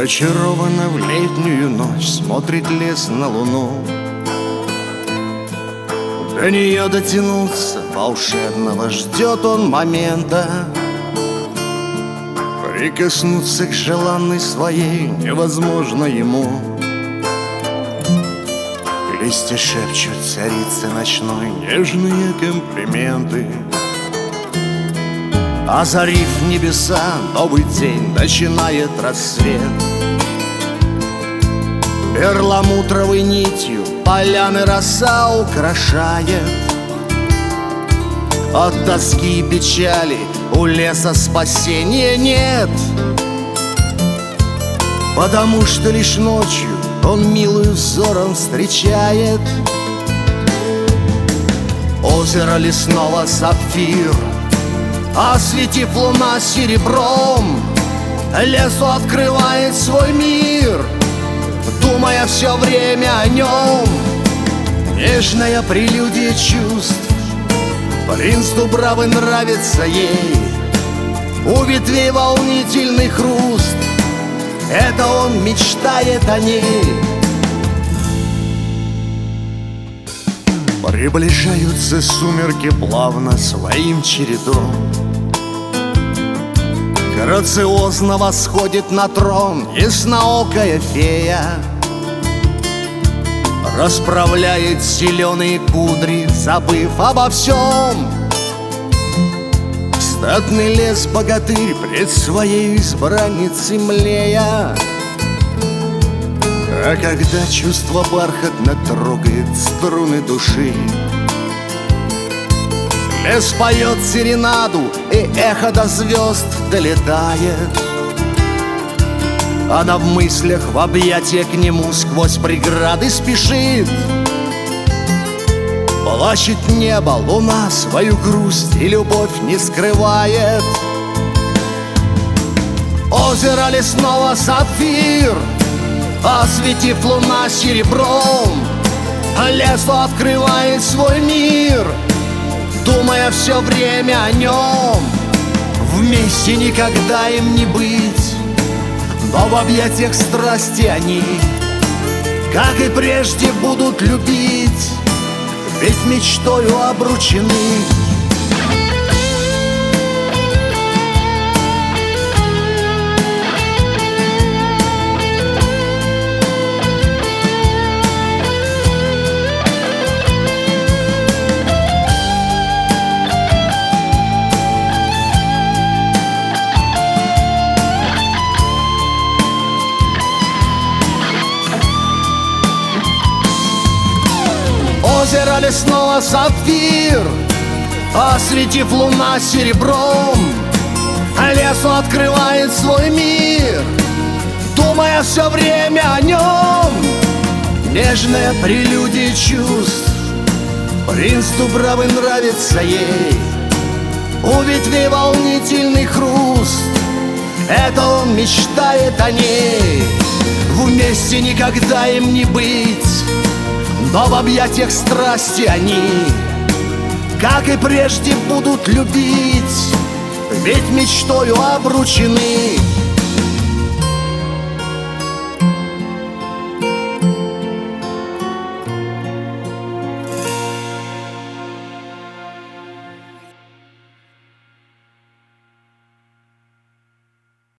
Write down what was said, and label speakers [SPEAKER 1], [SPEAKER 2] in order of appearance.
[SPEAKER 1] Зачарованно в летнюю ночь смотрит лес на луну. До нее дотянуться волшебного ждет он момента. Прикоснуться к желанной своей невозможно ему. Листья шепчут царице ночной нежные комплименты. Озарив небеса, новый день начинает рассвет. Перламутровой нитью поляны роса украшает. От тоски и печали у леса спасения нет, потому что лишь ночью он милую взором встречает. Озеро лесного сапфир, осветив луна серебром, лесу открывает свой мир, думая все время о нем. Нежная прелюдия чувств, принц Дубравы нравится ей. У ветвей волнительный хруст, это он мечтает о ней. Приближаются сумерки плавно своим чередом. Грациозно восходит на трон ясноокая фея. Расправляет зеленые кудри, забыв обо всем. Статный лес-богатырь пред своей избранницей млея. А когда чувство бархатно трогает струны души, лес поет серенаду, и эхо до звезд долетает. Она в мыслях в объятия к нему сквозь преграды спешит. Плачет небо, луна свою грусть и любовь не скрывает. Озеро лесного сапфир, осветив луна серебром, лесу открывает свой мир, думая все время о нем. Вместе никогда им не быть, но в объятиях страсти они, как и прежде, будут любить, ведь мечтою обручены. Озеро лесного сапфир, осветив луна серебром, лесу открывает свой мир, думая все время о нем. Нежная прелюдия чувств, принц Дубравы нравится ей. У ветвей волнительный хруст, это он мечтает о ней. Вместе никогда им не быть, но в объятиях страсти они, как и прежде, будут любить, ведь мечтою обручены.